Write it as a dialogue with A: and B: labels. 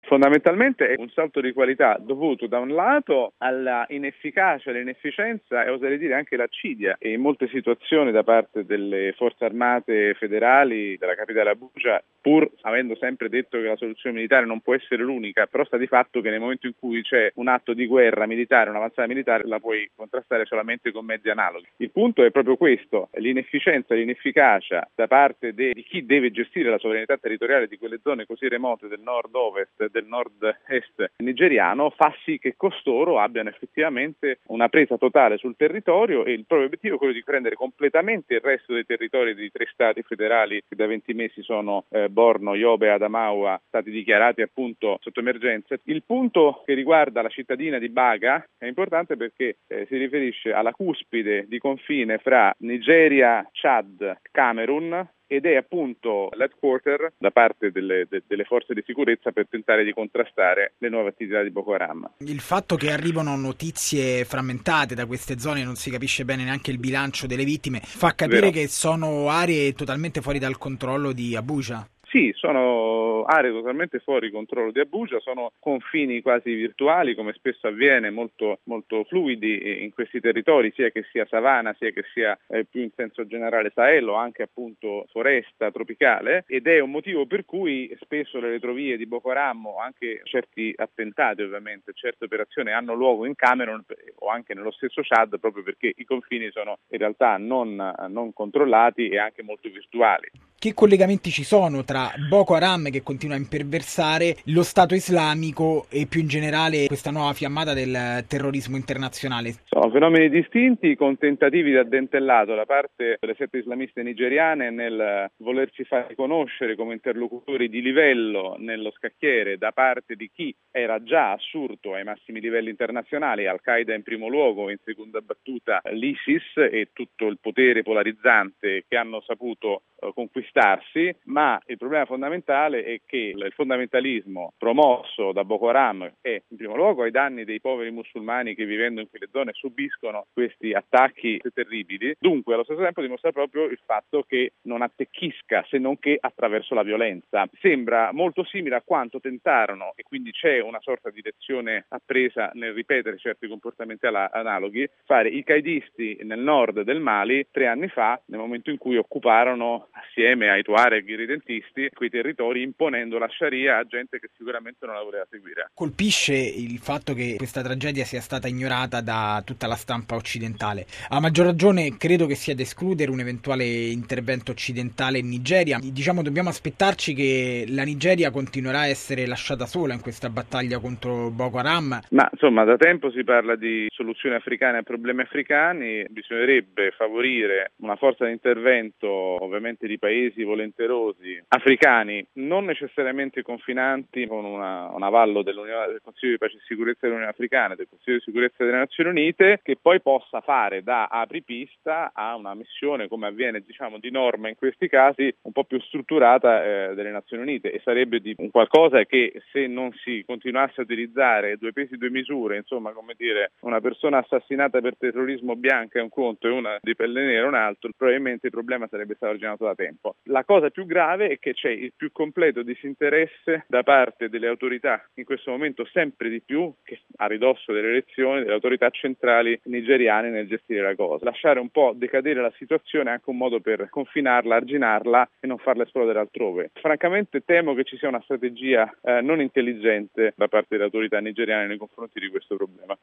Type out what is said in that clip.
A: Fondamentalmente è un salto di qualità dovuto da un lato alla inefficacia, l'inefficienza e oserei dire anche l'accidia e in molte situazioni da parte delle forze armate federali della capitale Abuja, pur avendo sempre detto che la soluzione militare non può essere l'unica, però sta di fatto che nel momento in cui c'è un atto di guerra militare, un'avanzata militare, la puoi contrastare solamente con mezzi analoghi. Il punto è proprio questo, l'inefficienza, l'inefficacia da parte di chi deve gestire la sovranità territoriale di quelle zone così remote del nord-ovest, del nord-est nigeriano, fa sì che costoro abbiano effettivamente una presa totale sul territorio e il proprio obiettivo è quello di prendere completamente il resto dei territori di 3 stati federali che da 20 mesi sono Borno, Yobe e Adamawa, stati dichiarati appunto sotto emergenza. Il punto che riguarda la cittadina di Baga è importante perché si riferisce alla cuspide di confine fra Nigeria, Chad, Camerun ed è appunto l'headquarter da parte delle forze di sicurezza per tentare di contrastare le nuove attività di Boko Haram.
B: Il fatto che arrivano notizie frammentate da queste zone, non si capisce bene neanche il bilancio delle vittime, fa capire
A: Vero.
B: che sono aree totalmente fuori dal controllo di Abuja.
A: Sì, sono aree totalmente fuori controllo di Abuja, sono confini quasi virtuali, come spesso avviene, molto, molto fluidi in questi territori, sia che sia savana, sia che sia più in senso generale Sahel o anche appunto foresta tropicale, ed è un motivo per cui spesso le retrovie di Boko Haram o anche certi attentati ovviamente, certe operazioni hanno luogo in Camerun o anche nello stesso Chad, proprio perché i confini sono in realtà non controllati e anche molto virtuali.
B: Che collegamenti ci sono tra Boko Haram che continua a imperversare, lo Stato islamico e più in generale questa nuova fiammata del terrorismo internazionale?
A: Sono fenomeni distinti con tentativi di addentellato da parte delle sette islamiste nigeriane nel volersi far riconoscere come interlocutori di livello nello scacchiere da parte di chi era già assurto ai massimi livelli internazionali, Al-Qaeda in primo luogo, in seconda battuta l'ISIS e tutto il potere polarizzante che hanno saputo conquistarsi, ma il problema fondamentale è che il fondamentalismo promosso da Boko Haram è in primo luogo ai danni dei poveri musulmani che vivendo in quelle zone subiscono questi attacchi terribili, dunque allo stesso tempo dimostra proprio il fatto che non attecchisca se non che attraverso la violenza. Sembra molto simile a quanto tentarono, e quindi c'è una sorta di lezione appresa nel ripetere certi comportamenti analoghi, fare i qaidisti nel nord del Mali 3 anni fa, nel momento in cui occuparono assieme ai Tuareg irredentisti quei territori imponendo la Sharia a gente che sicuramente non la voleva seguire.
B: Colpisce il fatto che questa tragedia sia stata ignorata da tutta la stampa occidentale. A maggior ragione credo che sia da escludere un eventuale intervento occidentale in Nigeria. Diciamo dobbiamo aspettarci che la Nigeria continuerà a essere lasciata sola in questa battaglia contro Boko Haram.
A: Ma insomma da tempo si parla di soluzioni africane a problemi africani, bisognerebbe favorire una forza di intervento ovviamente di paesi volenterosi africani, non necessariamente confinanti con un avallo del Consiglio di Pace e Sicurezza dell'Unione Africana, del Consiglio di Sicurezza delle Nazioni Unite, che poi possa fare da apripista a una missione, come avviene diciamo di norma in questi casi, un po' più strutturata delle Nazioni Unite, e sarebbe di un qualcosa che se non si continuasse a utilizzare 2 pesi 2 misure, insomma come dire una persona assassinata per terrorismo bianca è un conto e una di pelle nera un altro, probabilmente il problema sarebbe stato originato da tempo. La cosa più grave è che c'è il più completo disinteresse da parte delle autorità, in questo momento sempre di più, che a ridosso delle elezioni, delle autorità centrali nigeriane nel gestire la cosa. Lasciare un po' decadere la situazione è anche un modo per confinarla, arginarla e non farla esplodere altrove. Francamente temo che ci sia una strategia non intelligente da parte delle autorità nigeriane nei confronti di questo problema.